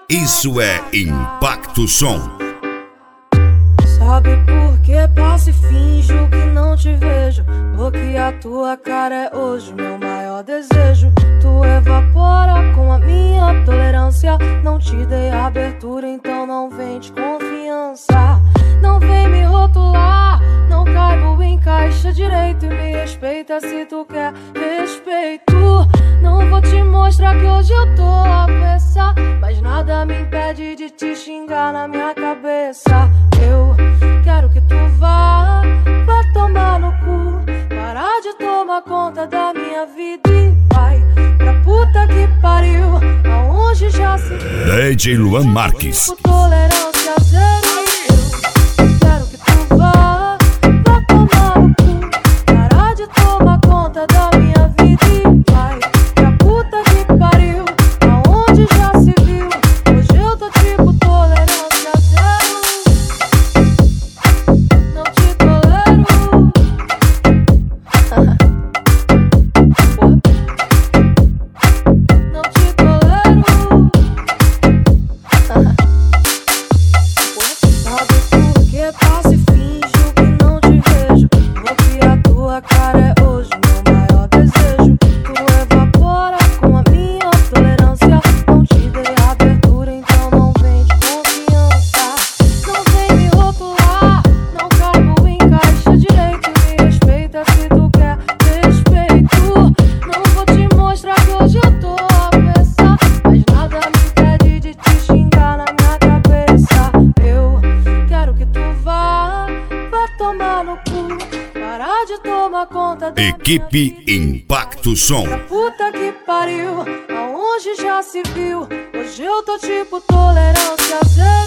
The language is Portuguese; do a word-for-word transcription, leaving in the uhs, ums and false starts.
Isso é Impacto Som. Sabe por que passo e finjo que não te vejo? Porque a tua cara é hoje meu maior desejo. Tu evapora com a minha tolerância. Não te dei abertura, então não vem de confiança. Não vem me rotular, não caibo em caixa direito. E me respeita se tu quer respeito. Não vou te mostrar que hoje eu tô avessa, mas nada me impede de te xingar na minha cabeça. Eu quero que tu vá, vá tomar no cu, parar de tomar conta da minha vida e vai pra puta que pariu, aonde já se D J Luan Marques. com tolerância zero. Eu quero que tu vá, vá tomar no cu, parar de tomar conta da minha vida e vai pra puta que pariu, aonde já se viu. Hoje eu tô tipo tolerância zero. Não te tolero. Não te tolero. Sabe por que passo e finjo que não te vejo? Porque a tua cara é hoje meu maior desejo. Tu evapora com a minha tolerância. Não te dei abertura, então não vem de confiança. Não vem me rotular, não caibo em caixa direito. Me respeita se tu quer respeito. Não vou te mostrar que hoje eu tô avessa, mas nada me impede de te xingar na minha cabeça. Eu quero que tu vá, vá tomar no cu, parar de tomar conta da Equipe Impacto Som. puta que pariu, aonde já se viu. Hoje eu tô tipo tolerância zero.